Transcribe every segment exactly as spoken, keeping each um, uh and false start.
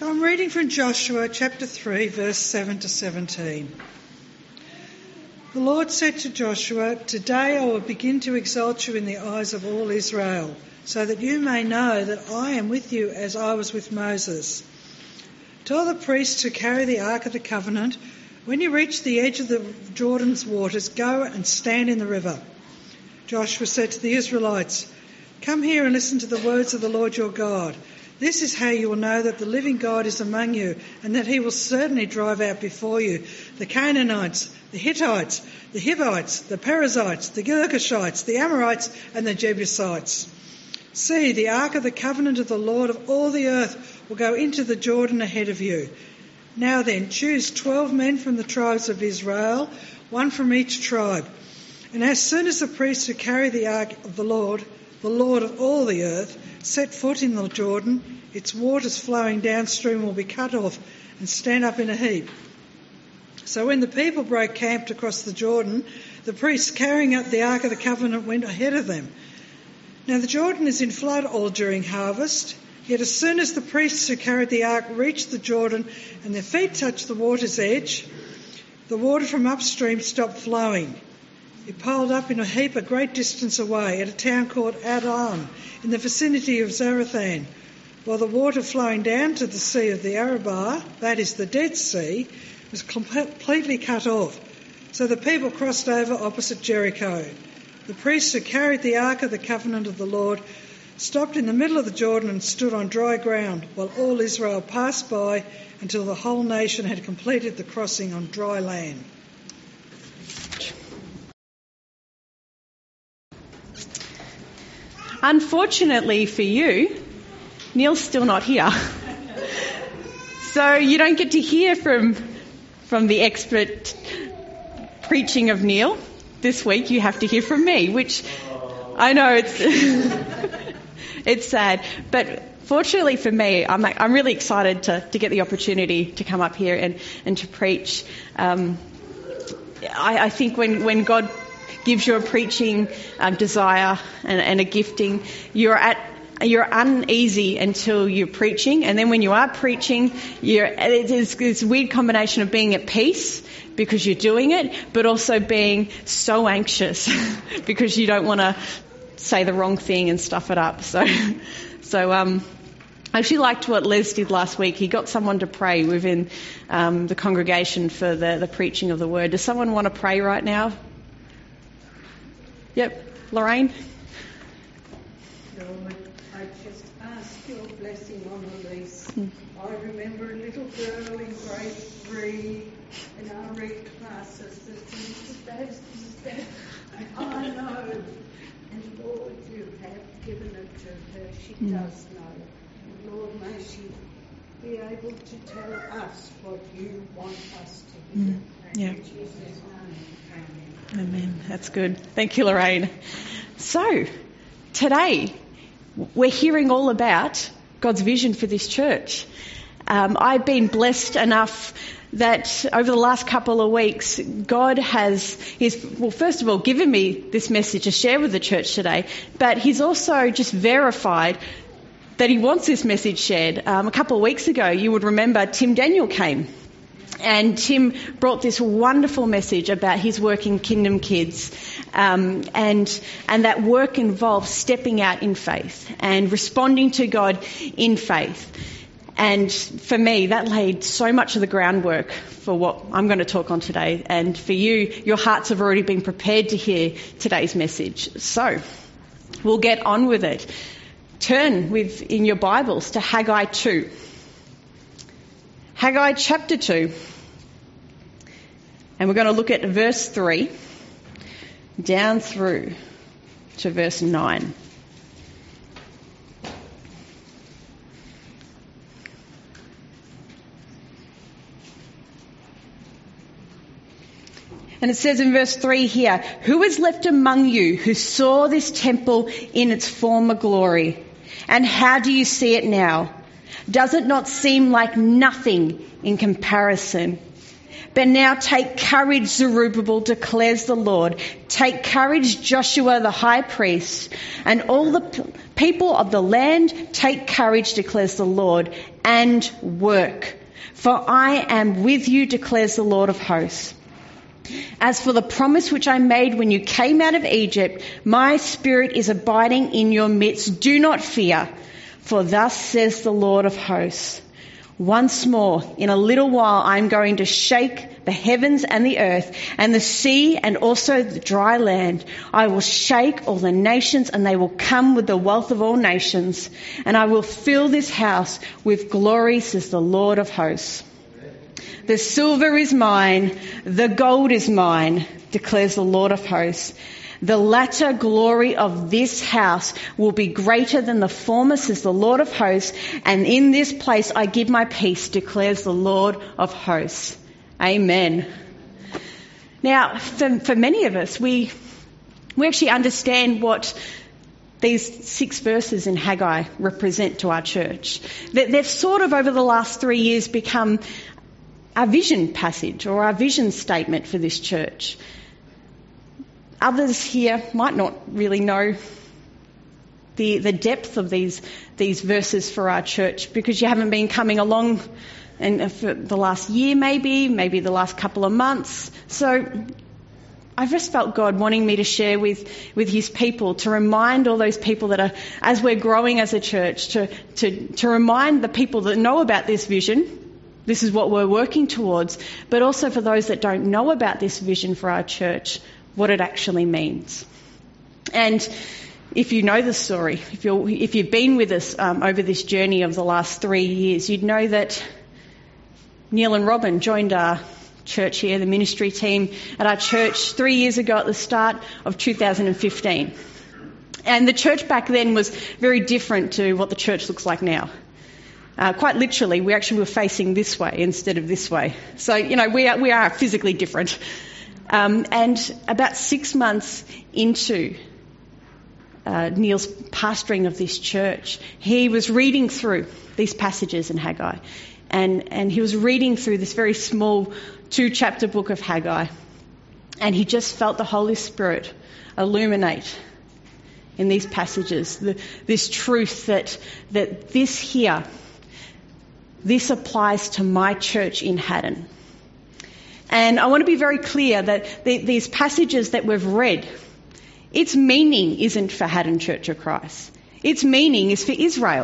So I'm reading from Joshua chapter three, verse seven to seventeen. The Lord said to Joshua, "Today I will begin to exalt you in the eyes of all Israel, so that you may know that I am with you as I was with Moses. Tell the priests who carry the Ark of the Covenant, when you reach the edge of the Jordan's waters, go and stand in the river." Joshua said to the Israelites, "Come here and listen to the words of the Lord your God. This is how you will know that the living God is among you, and that he will certainly drive out before you the Canaanites, the Hittites, the Hivites, the Perizzites, the Girgashites, the Amorites, and the Jebusites. See, the Ark of the Covenant of the Lord of all the earth will go into the Jordan ahead of you. Now then, choose twelve men from the tribes of Israel, one from each tribe. And as soon as the priests who carry the Ark of the Lord, the Lord of all the earth, set foot in the Jordan, its waters flowing downstream will be cut off and stand up in a heap." So when the people broke camp across the Jordan, the priests carrying up the Ark of the Covenant went ahead of them. Now the Jordan is in flood all during harvest, yet as soon as the priests who carried the Ark reached the Jordan and their feet touched the water's edge, the water from upstream stopped flowing. It piled up in a heap a great distance away at a town called Adullam in the vicinity of Zarethan, while the water flowing down to the Sea of the Arabah, that is the Dead Sea, was completely cut off. So the people crossed over opposite Jericho. The priests who carried the Ark of the Covenant of the Lord stopped in the middle of the Jordan and stood on dry ground, while all Israel passed by until the whole nation had completed the crossing on dry land. Unfortunately for you, Neil's still not here. So you don't get to hear from from the expert preaching of Neil. This week you have to hear from me, which I know it's it's sad. But fortunately for me, I'm I'm really excited to, to get the opportunity to come up here and, and to preach. Um, I, I think when, when God gives you a preaching um, desire and, and a gifting, you're at you're uneasy until you're preaching, and then when you are preaching, you're it's this weird combination of being at peace because you're doing it, but also being so anxious because you don't want to say the wrong thing and stuff it up. So, so um, I actually liked what Les did last week. He got someone to pray within um, the congregation for the, the preaching of the word. Does someone want to pray right now? Yep, Lorraine. Lord, I just ask your blessing on Elise. Mm. I remember a little girl in grade three in our read classes that used to say, "Sister, I know." And Lord, you have given it to her. She mm. does know. And Lord, may she be able to tell us what you want us to hear. Mm. Yeah. In Jesus' name, amen. Amen. That's good. Thank you, Lorraine. So, today, we're hearing all about God's vision for this church. Um, I've been blessed enough that over the last couple of weeks, God has, he's, well, first of all, given me this message to share with the church today, but he's also just verified that he wants this message shared. Um, a couple of weeks ago, you would remember Tim Daniel came. And Tim brought this wonderful message about his work in Kingdom Kids. Um, and, and that work involves stepping out in faith and responding to God in faith. And for me, that laid so much of the groundwork for what I'm going to talk on today. And for you, your hearts have already been prepared to hear today's message. So we'll get on with it. Turn with in your Bibles to Haggai two. Haggai chapter two, and we're going to look at verse three down through to verse nine. And it says in verse three here, "Who is left among you who saw this temple in its former glory? And how do you see it now? Does it not seem like nothing in comparison? But now take courage, Zerubbabel, declares the Lord. Take courage, Joshua the high priest, and all the p- people of the land, take courage, declares the Lord, and work. For I am with you, declares the Lord of hosts. As for the promise which I made when you came out of Egypt, my spirit is abiding in your midst. Do not fear, for thus says the Lord of hosts. Once more, in a little while, I am going to shake the heavens and the earth and the sea and also the dry land. I will shake all the nations, and they will come with the wealth of all nations. And I will fill this house with glory, says the Lord of hosts. The silver is mine, the gold is mine, declares the Lord of hosts. The latter glory of this house will be greater than the former, says the Lord of hosts. And in this place I give my peace, declares the Lord of hosts. Amen. Now, for, for many of us, we we actually understand what these six verses in Haggai represent to our church. That they've sort of, over the last three years, become our vision passage or our vision statement for this church. Others here might not really know the the depth of these these verses for our church because you haven't been coming along and for the last year maybe, maybe the last couple of months. So I've just felt God wanting me to share with, with his people, to remind all those people that are, as we're growing as a church, to, to, to remind the people that know about this vision. This is what we're working towards, but also for those that don't know about this vision for our church, what it actually means. And if you know the story, if you're if you've been with us um, over this journey of the last three years, you'd know that Neil and Robin joined our church here, the ministry team at our church three years ago at the start of two thousand fifteen. And the church back then was very different to what the church looks like now. Uh, quite literally, we actually were facing this way instead of this way. So, you know, we are, we are physically different. Um, and about six months into uh, Neil's pastoring of this church, he was reading through these passages in Haggai. And, and he was reading through this very small two-chapter book of Haggai. And he just felt the Holy Spirit illuminate in these passages the, this truth that, that this here, this applies to my church in Haddon. And I want to be very clear that the, these passages that we've read, its meaning isn't for Haddon Church of Christ. Its meaning is for Israel.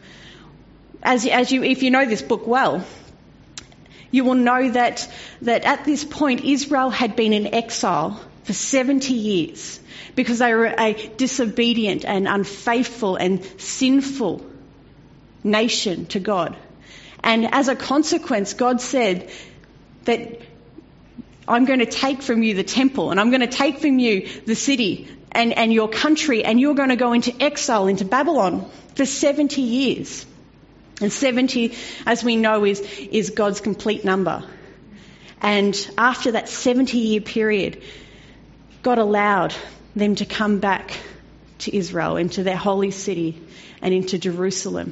As, as you, if you know this book well, you will know that, that at this point Israel had been in exile for seventy years because they were a disobedient and unfaithful and sinful nation to God. And as a consequence, God said that I'm going to take from you the temple and I'm going to take from you the city and, and your country, and you're going to go into exile into Babylon for seventy years. And seventy, as we know, is, is God's complete number. And after that seventy-year period, God allowed them to come back to Israel, into their holy city and into Jerusalem.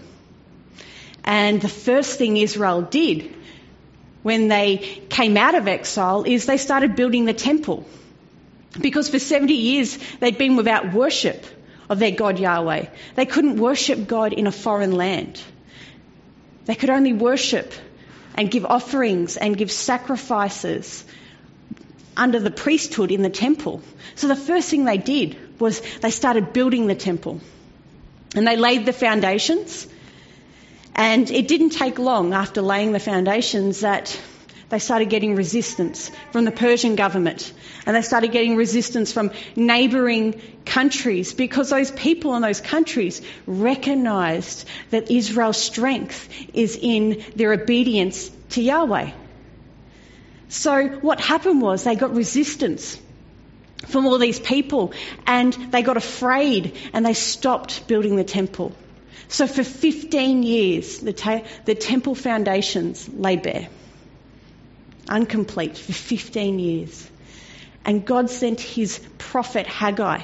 And the first thing Israel did when they came out of exile is they started building the temple. Because for seventy years they'd been without worship of their God Yahweh. They couldn't worship God in a foreign land. They could only worship and give offerings and give sacrifices under the priesthood in the temple. So the first thing they did was they started building the temple. And they laid the foundations. And it didn't take long after laying the foundations that they started getting resistance from the Persian government. And they started getting resistance from neighbouring countries because those people in those countries recognised that Israel's strength is in their obedience to Yahweh. So what happened was they got resistance from all these people, and they got afraid and they stopped building the temple. So for fifteen years, the, ta- the temple foundations lay bare, incomplete for fifteen years. And God sent his prophet Haggai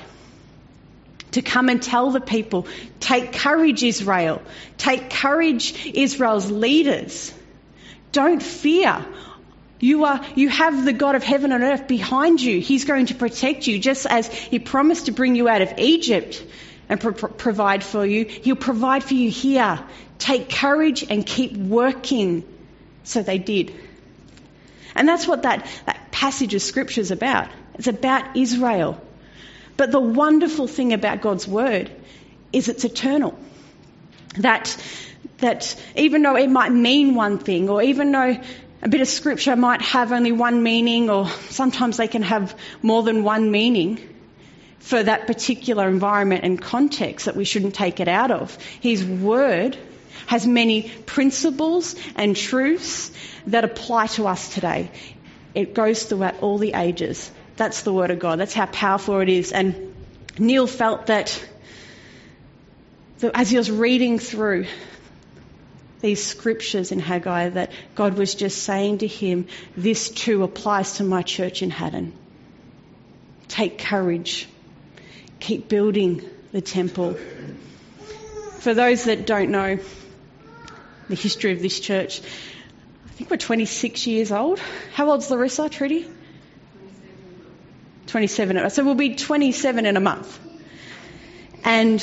to come and tell the people, take courage, Israel. Take courage, Israel's leaders. Don't fear. You are, you have the God of heaven and earth behind you. He's going to protect you, just as he promised to bring you out of Egypt and pro- pro- provide for you. He'll provide for you here. Take courage and keep working. So they did. And that's what that, that passage of scripture is about. It's about Israel. But the wonderful thing about God's word is it's eternal. That, that even though it might mean one thing, or even though a bit of scripture might have only one meaning, or sometimes they can have more than one meaning for that particular environment and context that we shouldn't take it out of. His word has many principles and truths that apply to us today. It goes throughout all the ages. That's the word of God. That's how powerful it is. And Neil felt that, that as he was reading through these scriptures in Haggai, that God was just saying to him, this too applies to my church in Haddon. Take courage. Keep building the temple. For those that don't know the history of this church, I think we're twenty-six years old. How old's Larissa, Trudy? twenty-seven. So we'll be twenty-seven in a month. And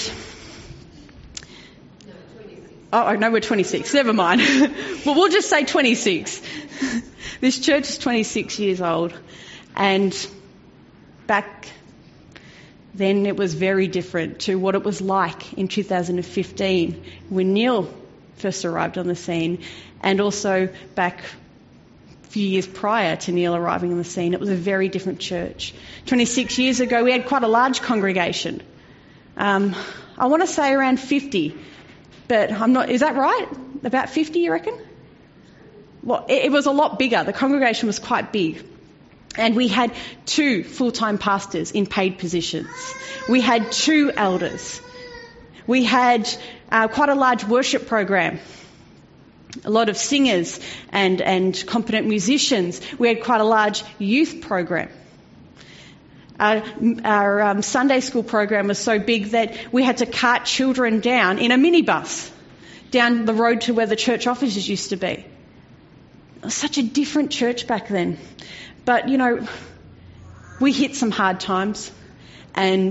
Oh, no, we're twenty-six. Never mind. Well, we'll just say twenty-six. This church is twenty-six years old. And back then it was very different to what it was like in two thousand fifteen when Neil first arrived on the scene, and also back a few years prior to Neil arriving on the scene. It was a very different church. twenty-six years ago, we had quite a large congregation. Um, I want to say around fifty. But I'm not, is that right? About fifty, you reckon? Well, it, it was a lot bigger. The congregation was quite big. And we had two full-time pastors in paid positions. We had two elders. We had uh, quite a large worship program. A lot of singers and, and competent musicians. We had quite a large youth program. Our, our um, Sunday school program was so big that we had to cart children down in a minibus down the road to where the church offices used to be. It was such a different church back then. But, you know, we hit some hard times, and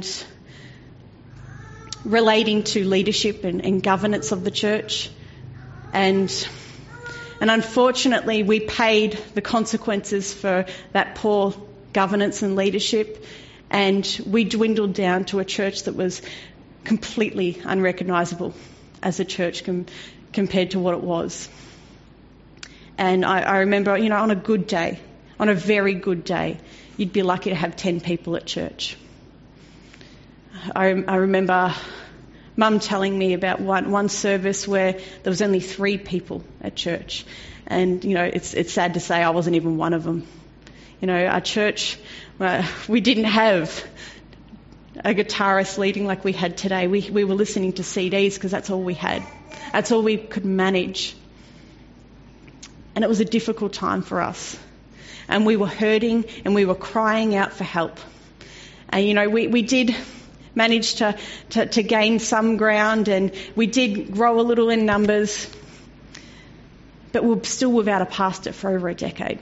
relating to leadership and, and governance of the church. And, and unfortunately, we paid the consequences for that poor governance and leadership, and we dwindled down to a church that was completely unrecognisable as a church com- compared to what it was. And I, I remember, you know, on a good day, on a very good day, you'd be lucky to have ten people at church. I, I remember Mum telling me about one, one service where there was only three people at church, and you know, it's it's sad to say I wasn't even one of them. You know, our church, uh, we didn't have a guitarist leading like we had today. We we were listening to C Ds because that's all we had. That's all we could manage. And it was a difficult time for us. And we were hurting and we were crying out for help. And, you know, we, we did manage to, to, to gain some ground, and we did grow a little in numbers. But we were still without a pastor for over a decade.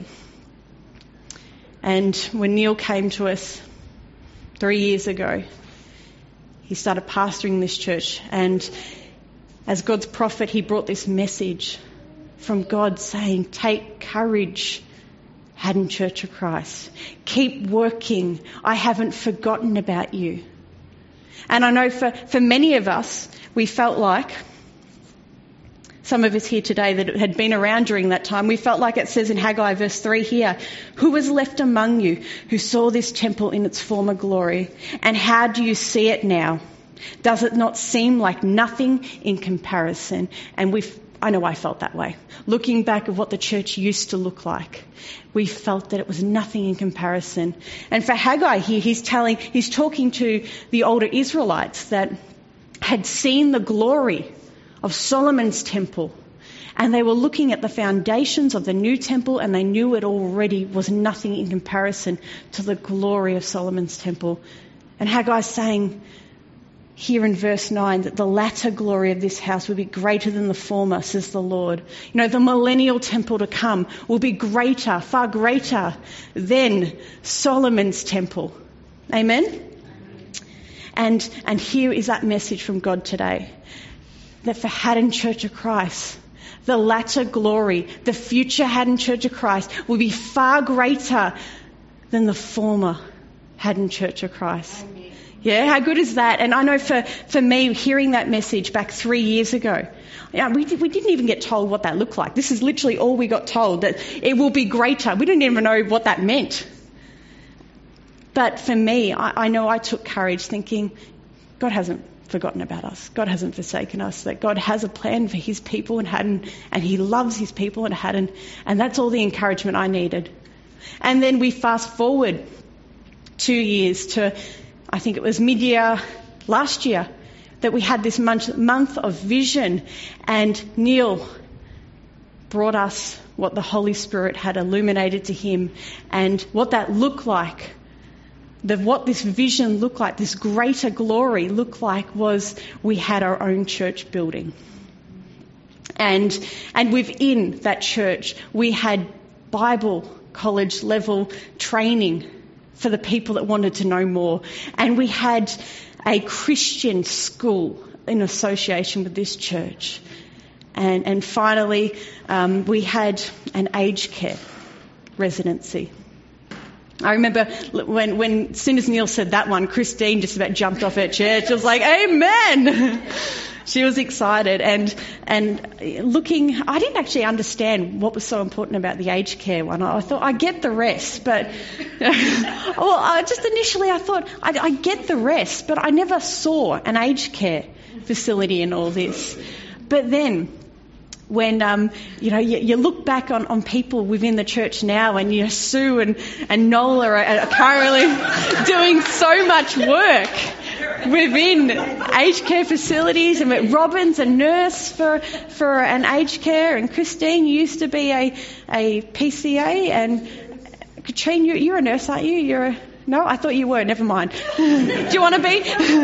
And when Neil came to us three years ago, he started pastoring this church. And as God's prophet, he brought this message from God saying, take courage, Haddon Church of Christ. Keep working. I haven't forgotten about you. And I know for, for many of us, we felt like, some of us here today that had been around during that time, we felt like it says in Haggai verse three here, who was left among you who saw this temple in its former glory? And how do you see it now? Does it not seem like nothing in comparison? And we've, I know I felt that way. Looking back at what the church used to look like, we felt that it was nothing in comparison. And for Haggai here, he's telling, he's talking to the older Israelites that had seen the glory of Solomon's temple, and they were looking at the foundations of the new temple, and they knew it already was nothing in comparison to the glory of Solomon's temple. And Haggai's saying, here in verse nine that the latter glory of this house will be greater than the former, says the Lord. You know, the millennial temple to come will be greater, far greater than Solomon's temple. Amen? And, and here is that message from God today, that for Haddon Church of Christ, the latter glory, the future Haddon Church of Christ will be far greater than the former Haddon Church of Christ. Amen. Yeah, how good is that? And I know for, for me, hearing that message back three years ago, yeah, we, we didn't even get told what that looked like. This is literally all we got told, that it will be greater. We didn't even know what that meant. But for me, I, I know I took courage thinking, God hasn't forgotten about us. God hasn't forsaken us. That God has a plan for his people in Haddon, and he loves his people in Haddon. And that's all the encouragement I needed. And then we fast forward two years to, I think it was mid-year last year, that we had this month, month of vision, and Neil brought us what the Holy Spirit had illuminated to him and what that looked like. The, what this vision looked like, this greater glory looked like, was we had our own church building. And, and within that church, we had Bible college level training for the people that wanted to know more. And we had a Christian school in association with this church. And, and finally, um, we had an aged care residency. I remember when, when, as soon as Neil said that one, Christine just about jumped off her chair. She was like, amen! She was excited. And, and looking, I didn't actually understand what was so important about the aged care one. I thought, I get the rest, but, well, I just initially I thought, I, I get the rest, but I never saw an aged care facility in all this. But then, when, um, you know, you, you look back on, on people within the church now, and, you know, Sue and, and Nola are, are currently doing so much work within aged care facilities, and Robin's a nurse for, for an aged care, and Christine, you used to be a, a P C A, and Katrine, you, you're a nurse, aren't you? You're a, no, I thought you were, never mind. Do you want to be?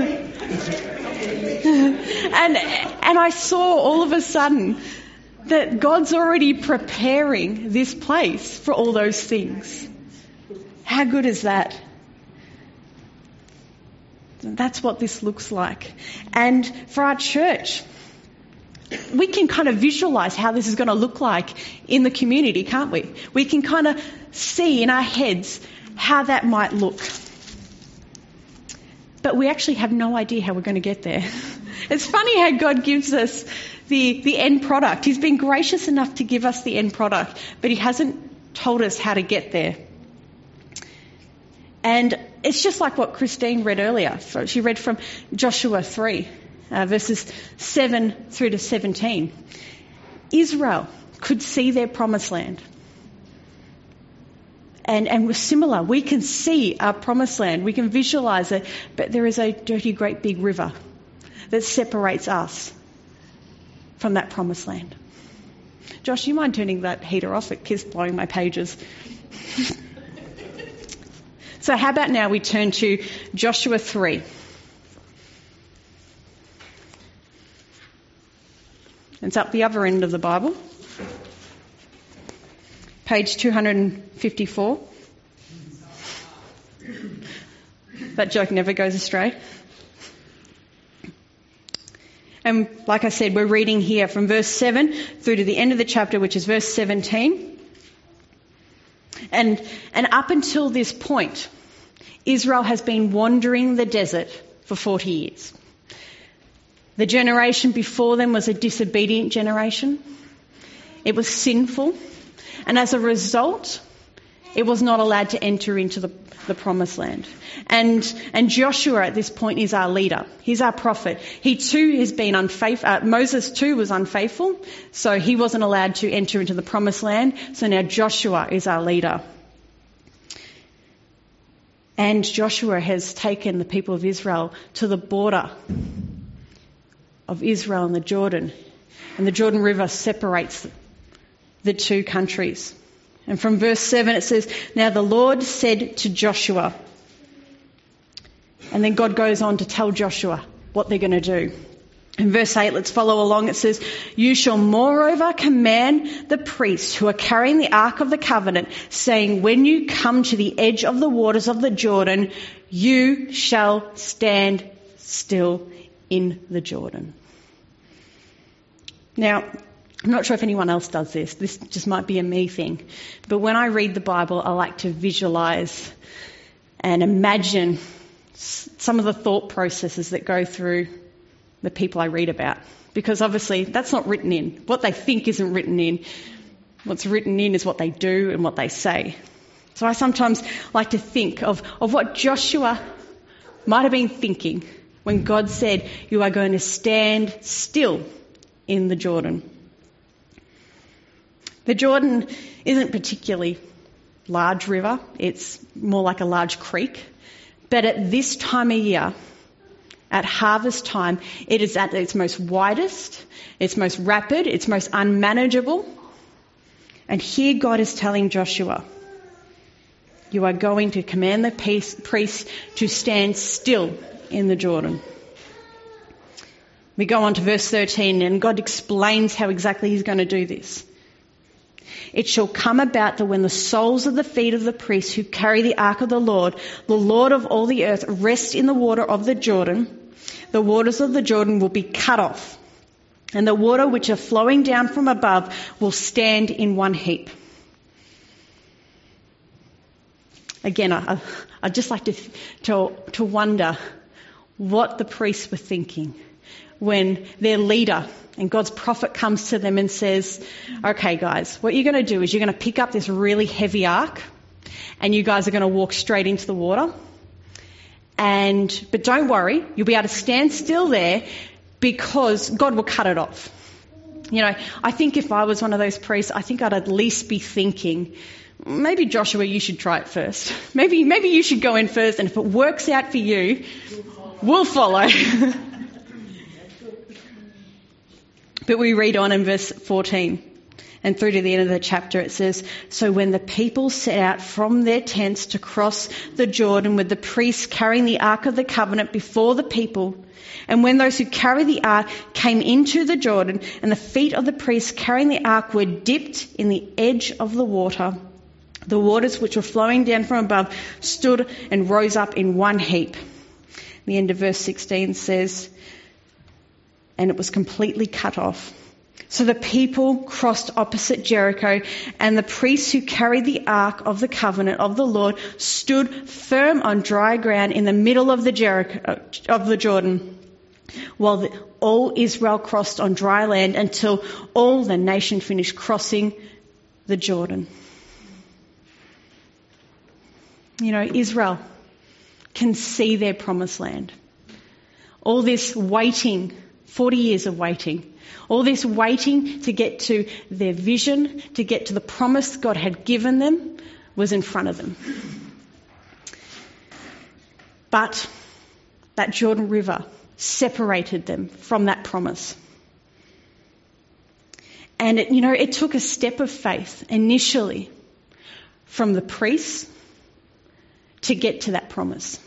and, and I saw all of a sudden that God's already preparing this place for all those things. How good is that? That's what this looks like. And for our church, we can kind of visualise how this is going to look like in the community, can't we? We can kind of see in our heads how that might look. But we actually have no idea how we're going to get there. It's funny how God gives us the, the end product. He's been gracious enough to give us the end product, but he hasn't told us how to get there. And it's just like what Christine read earlier. She read from Joshua three, uh, verses seven through to seventeen. Israel could see their promised land. And, and we're similar. We can see our promised land. We can visualise it. But there is a dirty, great big river that separates us from that promised land. Josh, do you mind turning that heater off? It keeps blowing my pages. So how about now we turn to Joshua three. It's up the other end of the Bible. Page two hundred fifty-four. That joke never goes astray. And like I said, we're reading here from verse seven through to the end of the chapter, which is verse seventeen. And, and up until this point, Israel has been wandering the desert for forty years. The generation before them was a disobedient generation. It was sinful. And as a result, it was not allowed to enter into the, the promised land. And, and Joshua at this point is our leader. He's our prophet. He too has been unfaithful. Uh, Moses too was unfaithful, so he wasn't allowed to enter into the promised land. So now Joshua is our leader. And Joshua has taken the people of Israel to the border of Israel and the Jordan. And the Jordan River separates the two countries. And from verse seven it says, "Now the Lord said to Joshua," and then God goes on to tell Joshua what they're going to do. In verse eight, let's follow along. It says, "You shall moreover command the priests who are carrying the ark of the covenant, saying, when you come to the edge of the waters of the Jordan, you shall stand still in the Jordan." Now, I'm not sure if anyone else does this. This just might be a me thing. But when I read the Bible, I like to visualise and imagine some of the thought processes that go through the people I read about. Because obviously that's not written in. What they think isn't written in. What's written in is what they do and what they say. So I sometimes like to think of, of what Joshua might have been thinking when God said, "You are going to stand still in the Jordan." The Jordan isn't particularly large river. It's more like a large creek. But at this time of year, at harvest time, it is at its most widest, its most rapid, its most unmanageable. And here God is telling Joshua, you are going to command the priests to stand still in the Jordan. We go on to verse thirteen, and God explains how exactly he's going to do this. "It shall come about that when the soles of the feet of the priests who carry the ark of the Lord, the Lord of all the earth, rest in the water of the Jordan, the waters of the Jordan will be cut off, and the water which are flowing down from above will stand in one heap." Again, I, I'd just like to, to, to wonder what the priests were thinking when their leader and God's prophet comes to them and says, "Okay guys, what you're going to do is you're going to pick up this really heavy ark and you guys are going to walk straight into the water. And but don't worry, you'll be able to stand still there because God will cut it off." You know, I think if I was one of those priests, I think I'd at least be thinking, maybe Joshua, you should try it first. Maybe, maybe you should go in first, and if it works out for you, we'll follow. But we read on in verse fourteen and through to the end of the chapter. It says, "So when the people set out from their tents to cross the Jordan with the priests carrying the ark of the covenant before the people, and when those who carry the ark came into the Jordan, and the feet of the priests carrying the ark were dipped in the edge of the water, the waters which were flowing down from above stood and rose up in one heap." The end of verse sixteen says, "And it was completely cut off. So the people crossed opposite Jericho, and the priests who carried the ark of the covenant of the Lord stood firm on dry ground in the middle of the Jericho of the Jordan, while the, all Israel crossed on dry land until all the nation finished crossing the Jordan." You know, Israel can see their promised land. All this waiting, forty years of waiting, all this waiting to get to their vision, to get to the promise God had given them, was in front of them. But that Jordan River separated them from that promise. And it, you know, it took a step of faith initially from the priests to get to that promise.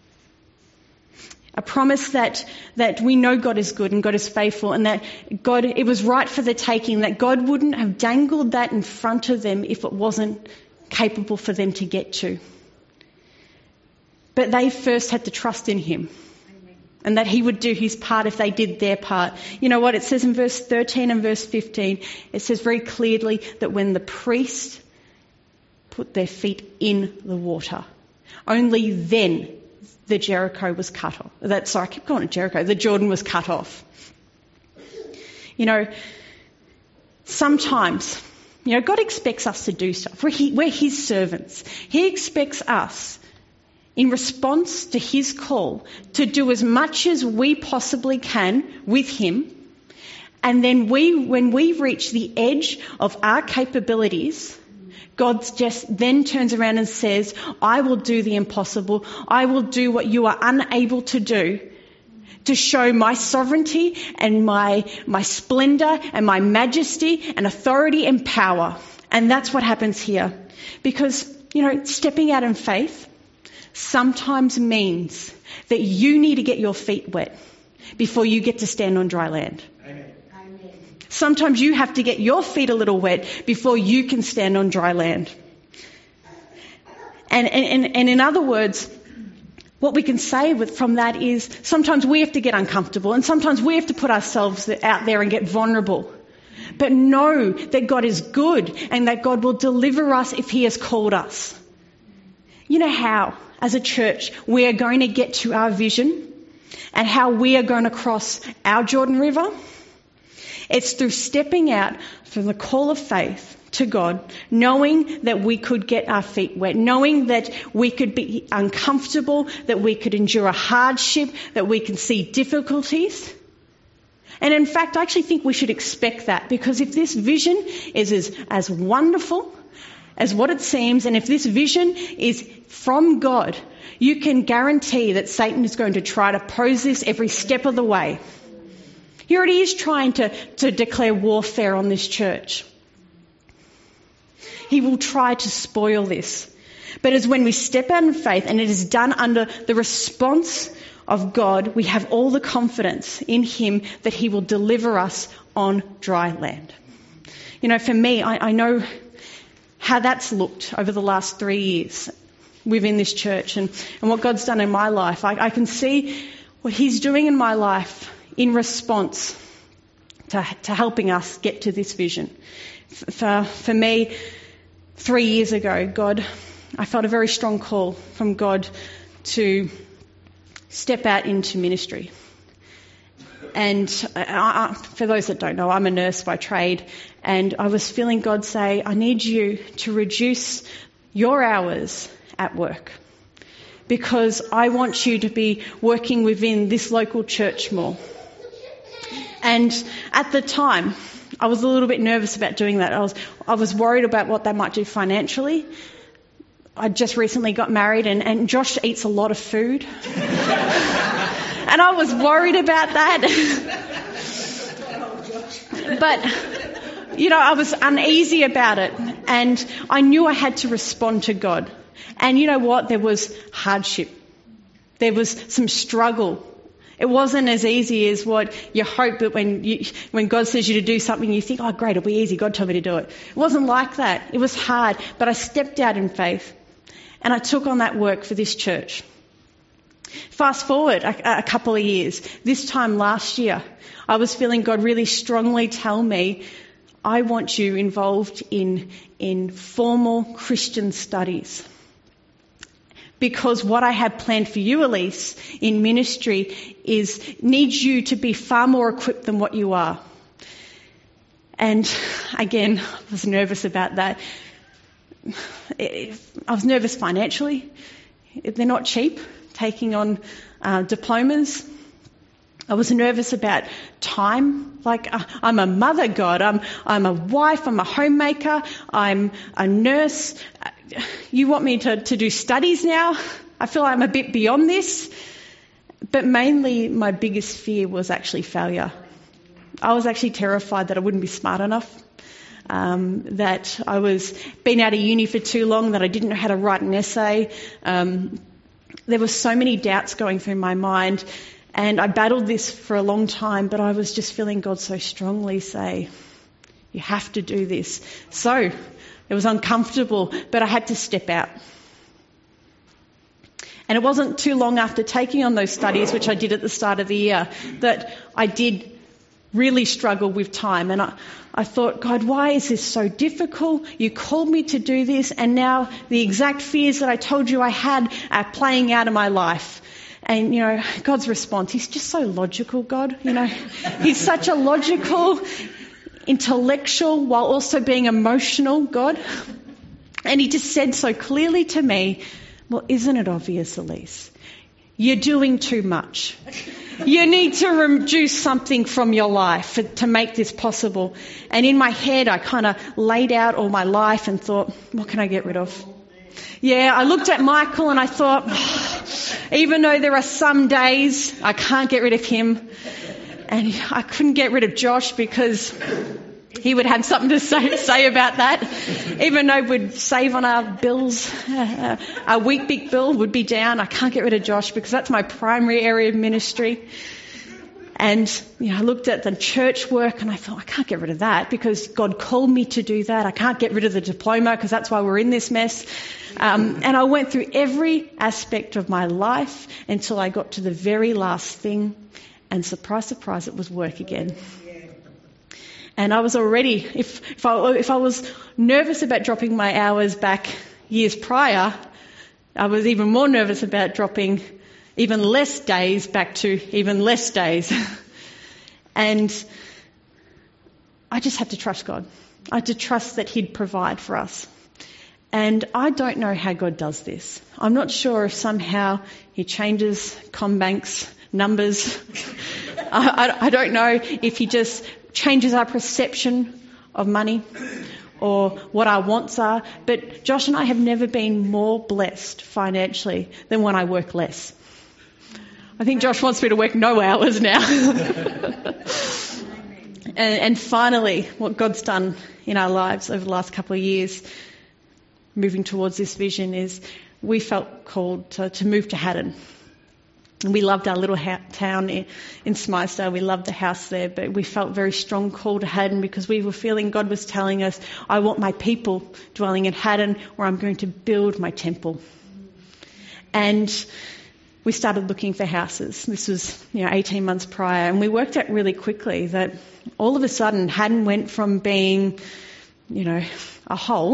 A promise that, that we know God is good and God is faithful, and that God, it was right for the taking, that God wouldn't have dangled that in front of them if it wasn't capable for them to get to. But they first had to trust in him. Amen. And that he would do his part if they did their part. You know what? It says in verse thirteen and verse fifteen, it says very clearly that when the priests put their feet in the water, only then the Jericho was cut off. That, sorry, I keep calling it Jericho. The Jordan was cut off. You know, sometimes, you know, God expects us to do stuff. We're, he, we're his servants. He expects us, in response to his call, to do as much as we possibly can with him. And then we, when we reach the edge of our capabilities, God just then turns around and says, "I will do the impossible. I will do what you are unable to do to show my sovereignty and my, my splendour and my majesty and authority and power." And that's what happens here. Because, you know, stepping out in faith sometimes means that you need to get your feet wet. before you get to stand on dry land. Amen. Sometimes you have to get your feet a little wet before you can stand on dry land. And, and, and in other words, what we can say with, from that is sometimes we have to get uncomfortable and sometimes we have to put ourselves out there and get vulnerable. But know that God is good and that God will deliver us if He has called us. You know how, as a church, we are going to get to our vision and how we are going to cross our Jordan River? It's through stepping out from the call of faith to God, knowing that we could get our feet wet, knowing that we could be uncomfortable, that we could endure a hardship, that we can see difficulties. And in fact, I actually think we should expect that, because if this vision is as, as wonderful as what it seems, and if this vision is from God, you can guarantee that Satan is going to try to pose this every step of the way. He already is trying to, to declare warfare on this church. He will try to spoil this. But as when we step out in faith and it is done under the response of God, we have all the confidence in Him that He will deliver us on dry land. You know, for me, I, I know how that's looked over the last three years within this church and, and what God's done in my life. I, I can see what He's doing in my life in response to, to helping us get to this vision. For, for me, three years ago, God, I felt a very strong call from God to step out into ministry. And I, I, for those that don't know, I'm a nurse by trade, and I was feeling God say, I need you to reduce your hours at work because I want you to be working within this local church more. And at the time, I was a little bit nervous about doing that. I was I was worried about what that might do financially. I just recently got married and, and Josh eats a lot of food. And I was worried about that. But, you know, I was uneasy about it. And I knew I had to respond to God. And you know what? There was hardship. There was some struggle. It wasn't as easy as what you hope that when you, when God says you to do something, you think, oh, great, it'll be easy. God told me to do it. It wasn't like that. It was hard. But I stepped out in faith and I took on that work for this church. Fast forward a, a couple of years. This time last year, I was feeling God really strongly tell me, I want you involved in, in formal Christian studies. Because what I have planned for you, Elise, in ministry is needs you to be far more equipped than what you are. And again, I was nervous about that. I was nervous financially. They're not cheap, taking on uh, diplomas. I was nervous about time. Like, uh, I'm a mother, God. I'm, I'm a wife. I'm a homemaker. I'm a nurse. You want me to, to do studies now? I feel like I'm a bit beyond this. But mainly my biggest fear was actually failure. I was actually terrified that I wouldn't be smart enough, um, that I was been out of uni for too long, that I didn't know how to write an essay. Um, there were so many doubts going through my mind, and I battled this for a long time, but I was just feeling God so strongly say, you have to do this. So it was uncomfortable, but I had to step out. And it wasn't too long after taking on those studies, which I did at the start of the year, that I did really struggle with time. And I, I thought, God, why is this so difficult? You called me to do this, and now the exact fears that I told you I had are playing out in my life. And, you know, God's response, He's just so logical, God. You know, He's such a logical, intellectual, while also being emotional God. And He just said so clearly to me, well, isn't it obvious, Elise? You're doing too much. You need to reduce something from your life for, to make this possible. And in my head, I kind of laid out all my life and thought, what can I get rid of? Yeah, I looked at Michael and I thought, oh, even though there are some days I can't get rid of him, and I couldn't get rid of Josh because he would have something to say, say about that. Even though we'd save on our bills, uh, our Weet-Bix bill would be down. I can't get rid of Josh because that's my primary area of ministry. And, you know, I looked at the church work and I thought, I can't get rid of that because God called me to do that. I can't get rid of the diploma because that's why we're in this mess. Um, and I went through every aspect of my life until I got to the very last thing. And surprise, surprise, it was work again. And I was already, if, if I, if I was nervous about dropping my hours back years prior, I was even more nervous about dropping even less days back to even less days. And I just had to trust God. I had to trust that He'd provide for us. And I don't know how God does this. I'm not sure if somehow He changes CommBank's numbers. I, I, I don't know if He just changes our perception of money or what our wants are. But Josh and I have never been more blessed financially than when I work less. I think Josh wants me to work no hours now. and, and finally, what God's done in our lives over the last couple of years, moving towards this vision, is we felt called to, to move to Haddon. And we loved our little ha- town in, in Smythesdale. We loved the house there, but we felt very strong call to Haddon because we were feeling God was telling us, I want my people dwelling in Haddon, or I'm going to build my temple. And we started looking for houses. This was, you know, eighteen months prior, and we worked out really quickly that all of a sudden Haddon went from being, you know, a hole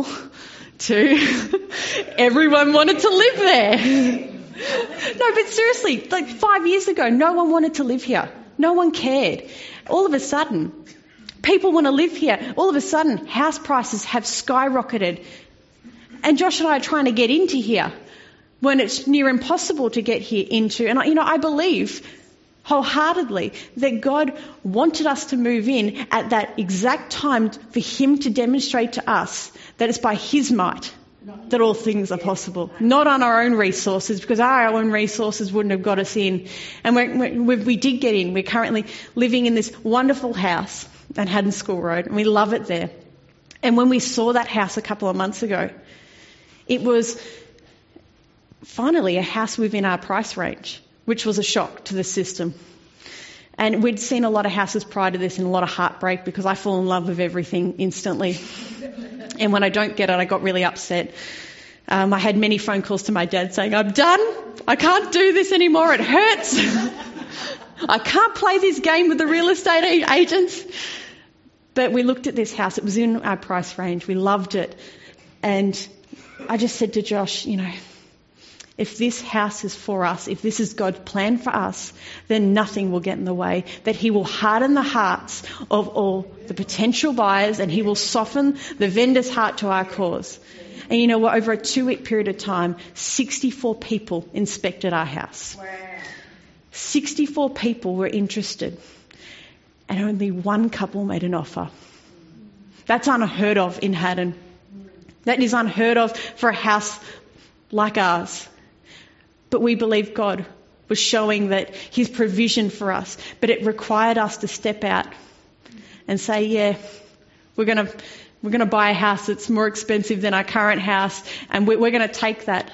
to everyone wanted to live there. No, but seriously, like five years ago, no one wanted to live here. No one cared. All of a sudden, people want to live here. All of a sudden, house prices have skyrocketed. And Josh and I are trying to get into here when it's near impossible to get here into. And, you know, I believe wholeheartedly that God wanted us to move in at that exact time for Him to demonstrate to us that it's by His might that all things are possible, not on our own resources, because our own resources wouldn't have got us in. And we, we, we did get in. We're currently living in this wonderful house on Haddon School Road, and we love it there. And when we saw that house a couple of months ago, it was finally a house within our price range, which was a shock to the system. And we'd seen a lot of houses prior to this and a lot of heartbreak because I fall in love with everything instantly. And when I don't get it, I got really upset. Um, I had many phone calls to my dad saying, I'm done. I can't do this anymore. It hurts. I can't play this game with the real estate agents. But we looked at this house. It was in our price range. We loved it. And I just said to Josh, you know, if this house is for us, if this is God's plan for us, then nothing will get in the way. That He will harden the hearts of all the potential buyers and He will soften the vendor's heart to our cause. And you know what? Over a two-week period of time, sixty-four people inspected our house. Wow. sixty-four people were interested. And only one couple made an offer. That's unheard of in Haddon. That is unheard of for a house like ours. But we believe God was showing that His provision for us. But it required us to step out and say, yeah, we're going to we're going to buy a house that's more expensive than our current house. And we're, we're going to take that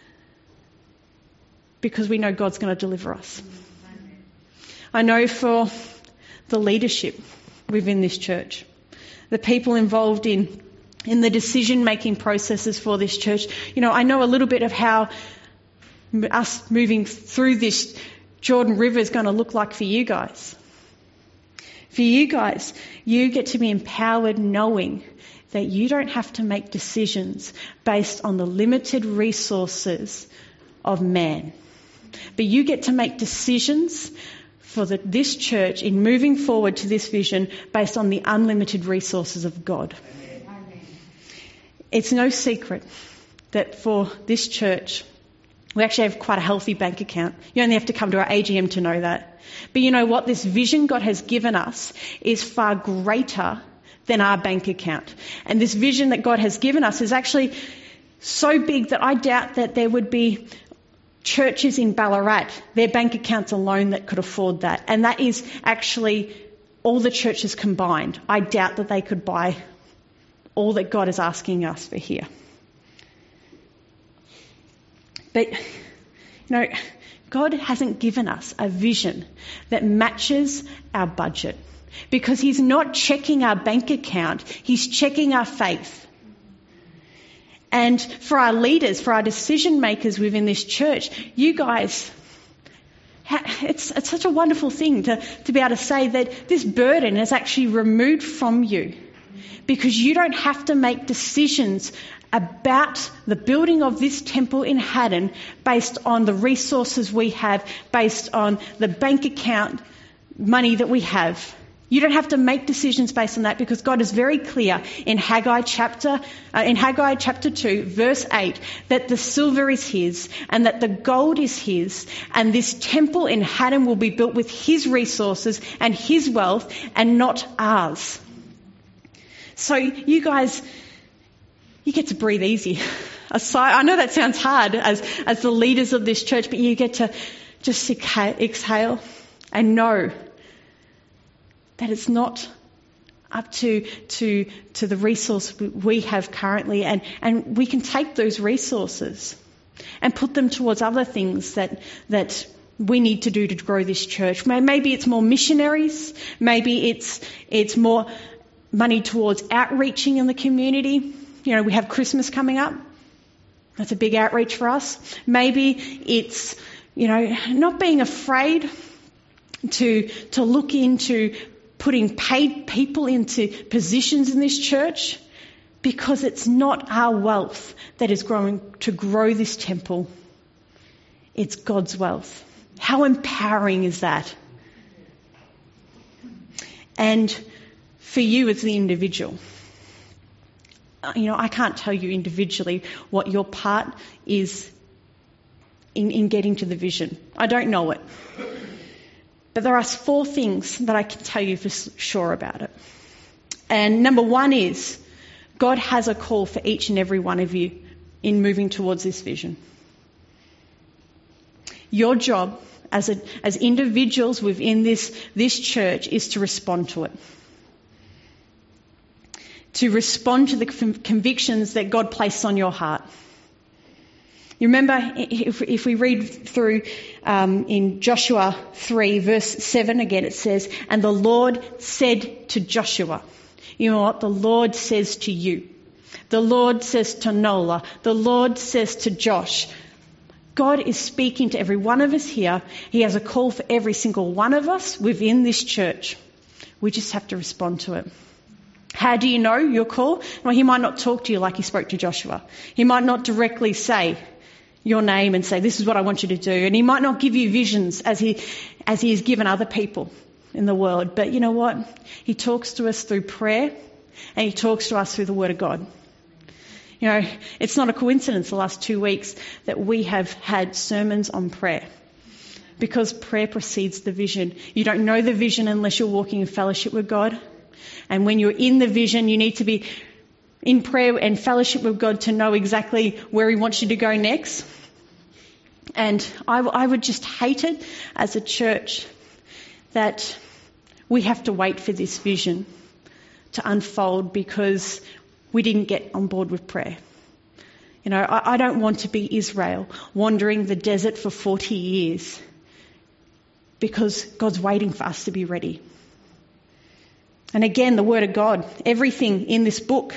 because we know God's going to deliver us. I know for the leadership within this church, the people involved in, in the decision-making processes for this church, you know, I know a little bit of how us moving through this Jordan River is going to look like for you guys. For you guys, you get to be empowered knowing that you don't have to make decisions based on the limited resources of man. But you get to make decisions for the, this church in moving forward to this vision based on the unlimited resources of God. Amen. It's no secret that for this church, we actually have quite a healthy bank account. You only have to come to our A G M to know that. But you know what? This vision God has given us is far greater than our bank account. And this vision that God has given us is actually so big that I doubt that there would be churches in Ballarat, their bank accounts alone, that could afford that. And that is actually all the churches combined. I doubt that they could buy all that God is asking us for here. But, you know, God hasn't given us a vision that matches our budget, because he's not checking our bank account, he's checking our faith. And for our leaders, for our decision makers within this church, you guys, it's, it's such a wonderful thing to, to be able to say that this burden is actually removed from you, because you don't have to make decisions about the building of this temple in Haddon based on the resources we have, based on the bank account money that we have. You don't have to make decisions based on that, because God is very clear in Haggai chapter uh, in Haggai chapter two, verse eight, that the silver is his and that the gold is his, and this temple in Haddon will be built with his resources and his wealth and not ours. So you guys, you get to breathe easy. I know that sounds hard as, as the leaders of this church, but you get to just exhale and know that it's not up to to to the resource we have currently, and, and we can take those resources and put them towards other things that that we need to do to grow this church. Maybe it's more missionaries, maybe it's it's more money towards outreaching in the community. You know, we have Christmas coming up. That's a big outreach for us. Maybe it's, you know, not being afraid to to look into putting paid people into positions in this church, because it's not our wealth that is growing to grow this temple. It's God's wealth. How empowering is that? And for you as the individual, you know, I can't tell you individually what your part is in, in getting to the vision. I don't know it. But there are four things that I can tell you for sure about it. And number one is, God has a call for each and every one of you in moving towards this vision. Your job as a, as individuals within this, this church is to respond to it. To respond to the convictions that God placed on your heart. You remember, if, if we read through um, in Joshua three, verse seven again, it says, and the Lord said to Joshua. You know what? The Lord says to you. The Lord says to Nola. The Lord says to Josh. God is speaking to every one of us here. He has a call for every single one of us within this church. We just have to respond to it. How do you know your call? Well, he might not talk to you like he spoke to Joshua. He might not directly say your name and say, this is what I want you to do. And he might not give you visions as he, as he has given other people in the world. But you know what? He talks to us through prayer, and he talks to us through the Word of God. You know, it's not a coincidence the last two weeks that we have had sermons on prayer, because prayer precedes the vision. You don't know the vision unless you're walking in fellowship with God. And when you're in the vision, you need to be in prayer and fellowship with God to know exactly where he wants you to go next. And I, I would just hate it as a church that we have to wait for this vision to unfold because we didn't get on board with prayer. You know, I, I don't want to be Israel wandering the desert for forty years because God's waiting for us to be ready. And again, the Word of God, everything in this book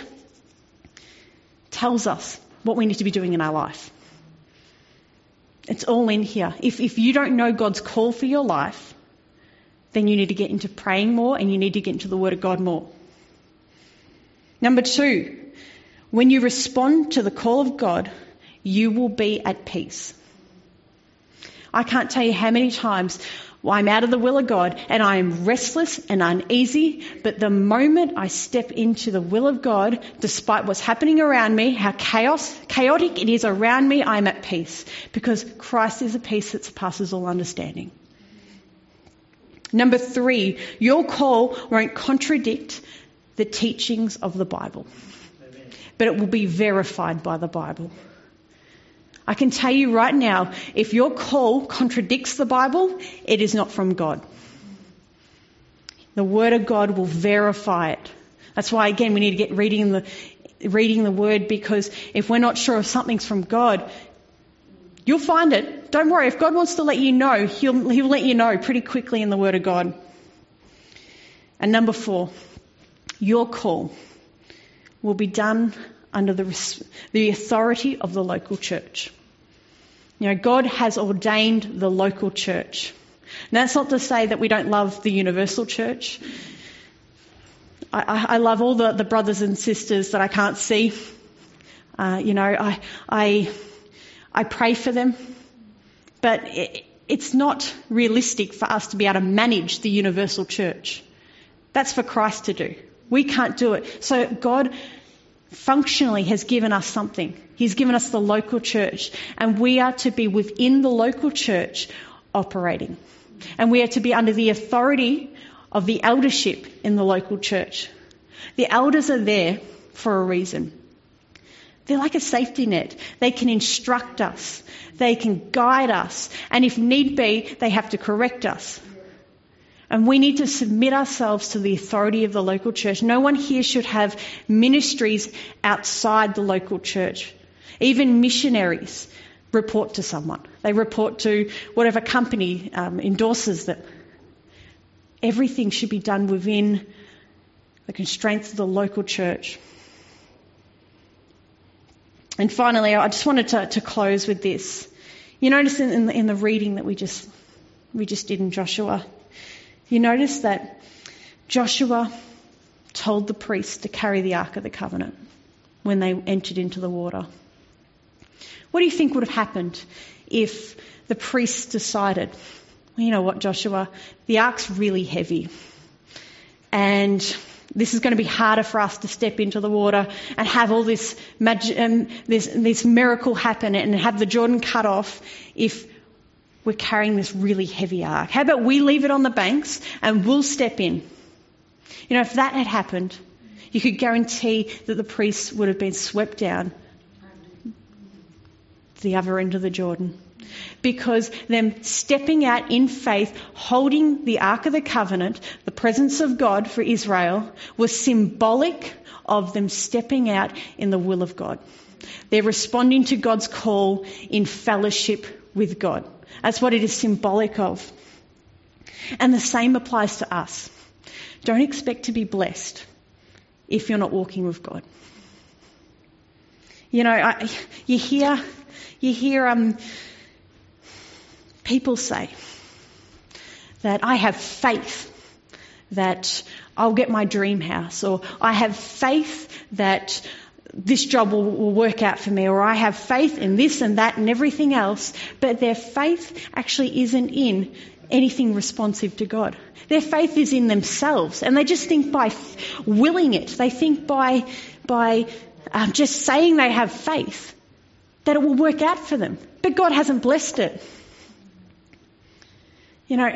tells us what we need to be doing in our life. It's all in here. If, if you don't know God's call for your life, then you need to get into praying more, and you need to get into the Word of God more. Number two, when you respond to the call of God, you will be at peace. I can't tell you how many times I'm out of the will of God and I am restless and uneasy, but the moment I step into the will of God, despite what's happening around me, how chaos, chaotic it is around me, I'm at peace, because Christ is a peace that surpasses all understanding. Number three, your call won't contradict the teachings of the Bible, but it will be verified by the Bible. I can tell you right now, if your call contradicts the Bible, it is not from God. The Word of God will verify it. That's why, again, we need to get reading the reading the Word, because if we're not sure if something's from God, you'll find it, don't worry. If God wants to let you know, he'll, he'll let you know pretty quickly in the Word of God. And number four, your call will be done under the, the authority of the local church. You know, God has ordained the local church. Now, that's not to say that we don't love the universal church. I, I, I love all the, the brothers and sisters that I can't see. Uh, you know, I, I, I pray for them. But it, it's not realistic for us to be able to manage the universal church. That's for Christ to do. We can't do it. So God functionally has given us something. He's given us the local church, and we are to be within the local church operating. And we are to be under the authority of the eldership in the local church. The elders are there for a reason. They're like a safety net. They can instruct us. They can guide us. And if need be, they have to correct us. And we need to submit ourselves to the authority of the local church. No one here should have ministries outside the local church. Even missionaries report to someone. They report to whatever company um, endorses them. Everything should be done within the constraints of the local church. And finally, I just wanted to, to close with this. You notice in, in, the, in the reading that we just we just did in Joshua, you notice that Joshua told the priests to carry the Ark of the Covenant when they entered into the water. What do you think would have happened if the priests decided, well, you know what, Joshua, the Ark's really heavy, and this is going to be harder for us to step into the water and have all this magic, um, this, this miracle happen and have the Jordan cut off if we're carrying this really heavy ark. How about we leave it on the banks and we'll step in? You know, if that had happened, you could guarantee that the priests would have been swept down to the other end of the Jordan. Because them stepping out in faith, holding the Ark of the Covenant, the presence of God for Israel, was symbolic of them stepping out in the will of God. They're responding to God's call in fellowship with God. That's what it is symbolic of. And the same applies to us. Don't expect to be blessed if you're not walking with God. You know, I, you hear, you hear um, people say that I have faith that I'll get my dream house, or I have faith that this job will, will work out for me, or I have faith in this and that and everything else, but their faith actually isn't in anything responsive to God. Their faith is in themselves, and they just think by f- willing it, they think by by um, just saying they have faith that it will work out for them. But God hasn't blessed it. You know,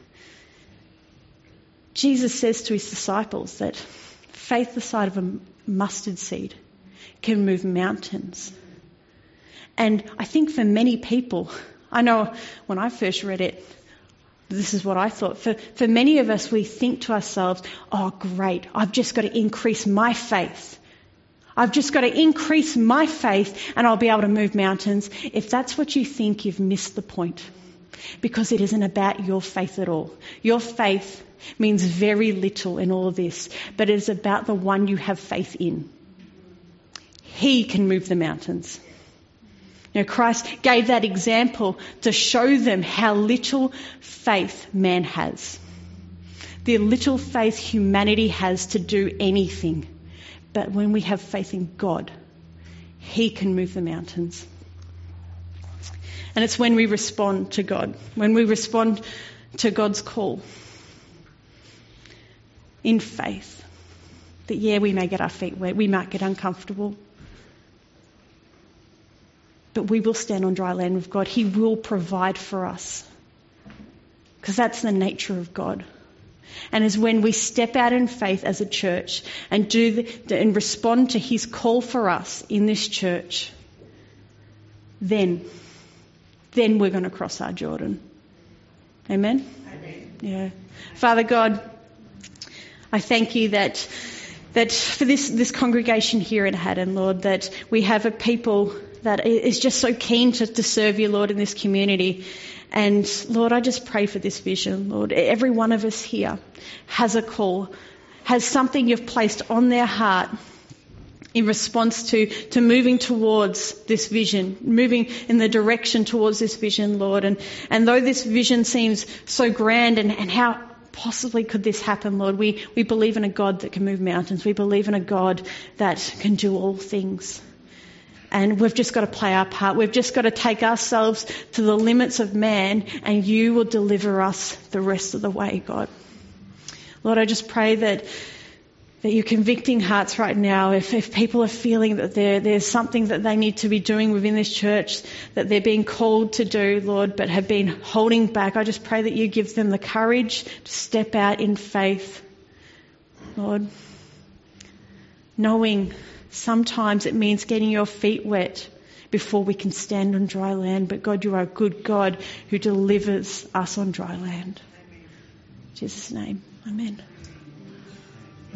Jesus says to his disciples that faith the size of a mustard seed can move mountains. And I think for many people, I know when I first read it, this is what I thought. For, for many of us, we think to ourselves, oh great, I've just got to increase my faith. I've just got to increase my faith and I'll be able to move mountains. If that's what you think, you've missed the point. Because it isn't about your faith at all. Your faith means very little in all of this, but it is about the one you have faith in. He can move the mountains. You know, Christ gave that example to show them how little faith man has. The little faith humanity has to do anything. But when we have faith in God, He can move the mountains. And it's when we respond to God, when we respond to God's call in faith, that yeah, we may get our feet wet, we might get uncomfortable, but we will stand on dry land with God. He will provide for us, because that's the nature of God. And it's when we step out in faith as a church and do the, and respond to His call for us in this church, then then we're going to cross our Jordan. Amen? Amen. Yeah. Father God, I thank you that that for this, this congregation here at Haddon, Lord, that we have a people that is just so keen to, to serve you, Lord, in this community. And Lord, I just pray for this vision, Lord. Every one of us here has a call, has something you've placed on their heart in response to, to moving towards this vision, moving in the direction towards this vision, Lord. And, and though this vision seems so grand, and, and how possibly could this happen, Lord, we, we believe in a God that can move mountains. We believe in a God that can do all things. And we've just got to play our part. We've just got to take ourselves to the limits of man, and you will deliver us the rest of the way, God. Lord, I just pray that that you're convicting hearts right now. If, if people are feeling that there, there's something that they need to be doing within this church, that they're being called to do, Lord, but have been holding back, I just pray that you give them the courage to step out in faith, Lord. Knowing sometimes it means getting your feet wet before we can stand on dry land. But God, you are a good God who delivers us on dry land. In Jesus' name, amen.